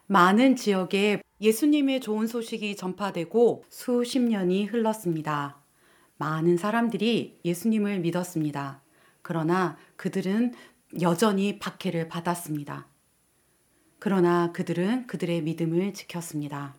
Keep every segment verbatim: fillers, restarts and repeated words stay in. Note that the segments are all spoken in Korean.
많은 지역에 예수님의 좋은 소식이 전파되고 수십 년이 흘렀습니다. 많은 사람들이 예수님을 믿었습니다. 그러나 그들은 여전히 박해를 받았습니다. 그러나 그들은 그들의 믿음을 지켰습니다.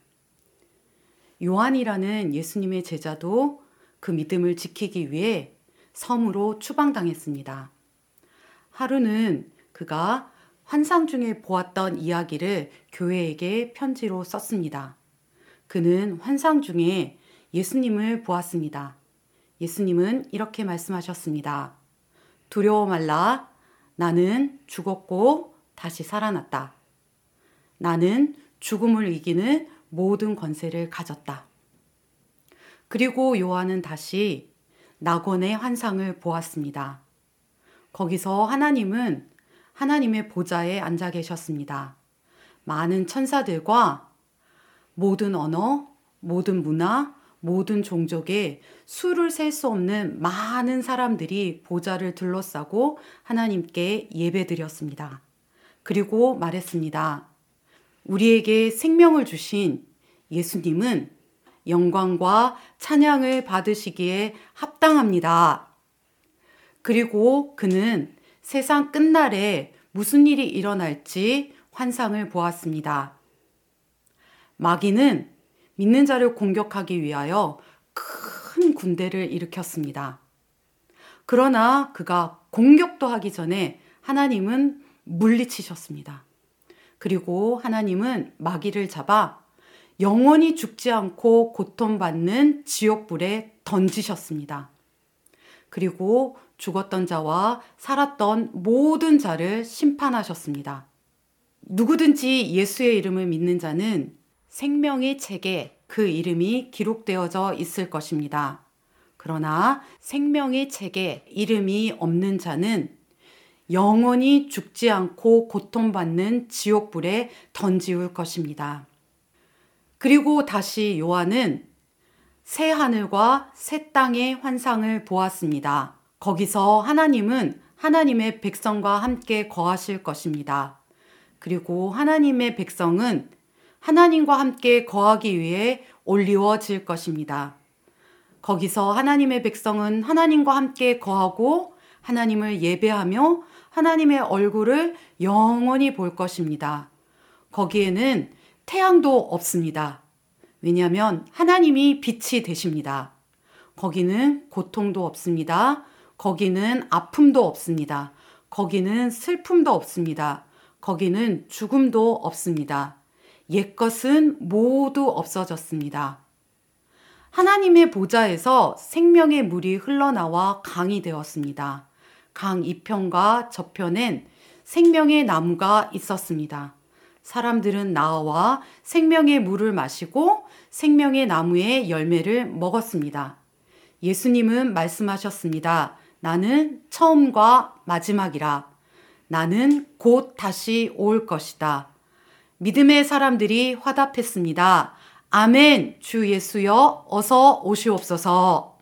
요한이라는 예수님의 제자도 그 믿음을 지키기 위해 섬으로 추방당했습니다. 하루는 그가 환상 중에 보았던 이야기를 교회에게 편지로 썼습니다. 그는 환상 중에 예수님을 보았습니다. 예수님은 이렇게 말씀하셨습니다. 두려워 말라. 나는 죽었고 다시 살아났다. 나는 죽음을 이기는 모든 권세를 가졌다. 그리고 요한은 다시 낙원의 환상을 보았습니다. 거기서 하나님은 하나님의 보좌에 앉아 계셨습니다. 많은 천사들과 모든 언어, 모든 문화, 모든 종족의 수를 셀 수 없는 많은 사람들이 보좌를 둘러싸고 하나님께 예배드렸습니다. 그리고 말했습니다. 우리에게 생명을 주신 예수님은 영광과 찬양을 받으시기에 합당합니다. 그리고 그는 세상 끝날에 무슨 일이 일어날지 환상을 보았습니다. 마귀는 믿는 자를 공격하기 위하여 큰 군대를 일으켰습니다. 그러나 그가 공격도 하기 전에 하나님은 물리치셨습니다. 그리고 하나님은 마귀를 잡아 영원히 죽지 않고 고통받는 지옥불에 던지셨습니다. 그리고 죽었던 자와 살았던 모든 자를 심판하셨습니다. 누구든지 예수의 이름을 믿는 자는 생명의 책에 그 이름이 기록되어져 있을 것입니다. 그러나 생명의 책에 이름이 없는 자는 영원히 죽지 않고 고통받는 지옥불에 던지울 것입니다. 그리고 다시 요한은 새 하늘과 새 땅의 환상을 보았습니다. 거기서 하나님은 하나님의 백성과 함께 거하실 것입니다. 그리고 하나님의 백성은 하나님과 함께 거하기 위해 올리워질 것입니다. 거기서 하나님의 백성은 하나님과 함께 거하고 하나님을 예배하며 하나님의 얼굴을 영원히 볼 것입니다. 거기에는 태양도 없습니다. 왜냐하면 하나님이 빛이 되십니다. 거기는 고통도 없습니다. 거기는 아픔도 없습니다. 거기는 슬픔도 없습니다. 거기는 죽음도 없습니다. 옛것은 모두 없어졌습니다. 하나님의 보좌에서 생명의 물이 흘러나와 강이 되었습니다. 강 이편과 저편엔 생명의 나무가 있었습니다. 사람들은 나와 생명의 물을 마시고 생명의 나무의 열매를 먹었습니다. 예수님은 말씀하셨습니다. 나는 처음과 마지막이라. 나는 곧 다시 올 것이다. 믿음의 사람들이 화답했습니다. 아멘, 주 예수여, 어서 오시옵소서.